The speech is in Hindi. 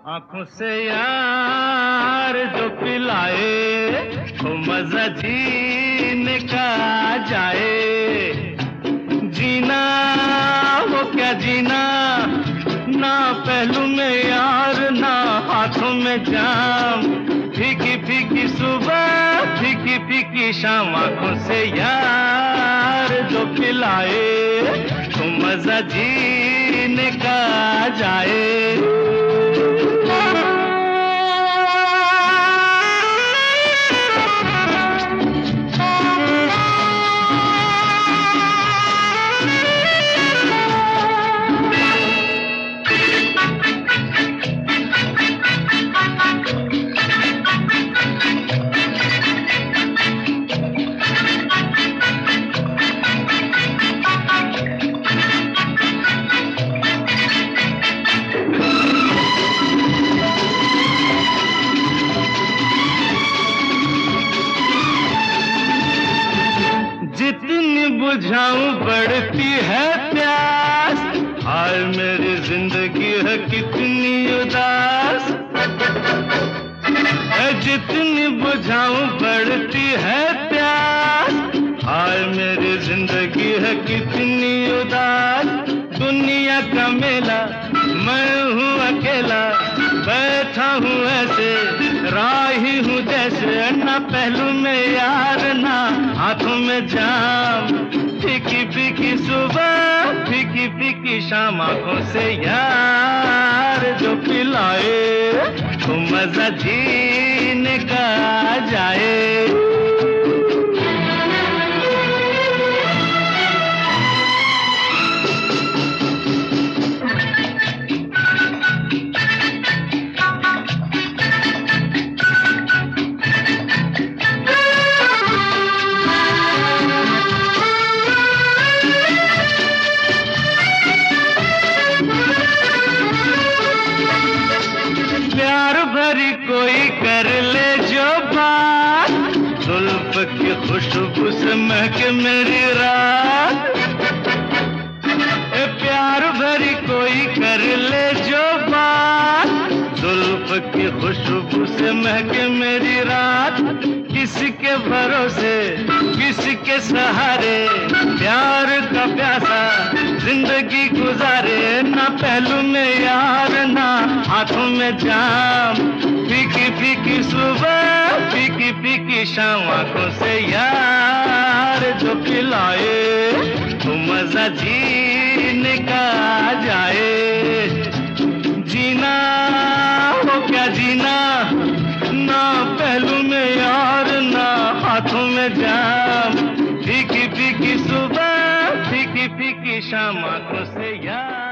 आंखों से यार जो पिलाए वो मजा जीने का जाए। जीना वो क्या जीना, ना पहलू में यार ना हाथों में जाम। फीकी फीकी सुबह फीकी फीकी शाम, आंखों से यार जो पिलाए तो मजा जीने का जाए। जितनी बुझाऊं बढ़ती है प्यास, हाय मेरी जिंदगी है कितनी उदास। जितनी बुझाऊं बढ़ती है प्यास, हाय मेरी जिंदगी है कितनी उदास। दुनिया का मेला मैं हूँ अकेला, बैठा हूँ ऐसे राही हूँ जैसे। ना पहलू में यार ना हाथों में जाम। फीकी फीकी सुबह फीकी फीकी शाम, आंखों से यार जो पिलाए तो मजा जीने का जाए। प्यार भरी कोई कर ले जो बात, जुल्फ की खुशबू से महके मेरी रात। प्यार भरी कोई कर ले जो बात, जुल्फ की खुशबू से महके मेरी रात। किसके भरोसे किसके सहारे प्यार का प्यासा जिंदगी गुजारे। ना पहलू में यार ना हाथों में जाम। फीकी फीकी सुबह फीकी फीकी शाम, आंखों से यार जो पिलाए तो मजा जीने का जाए। जीना वो क्या जीना, ना पहलू में यार ना हाथों में जाम। फीकी फीकी सुबह फीकी फीकी शाम, आंखों से यार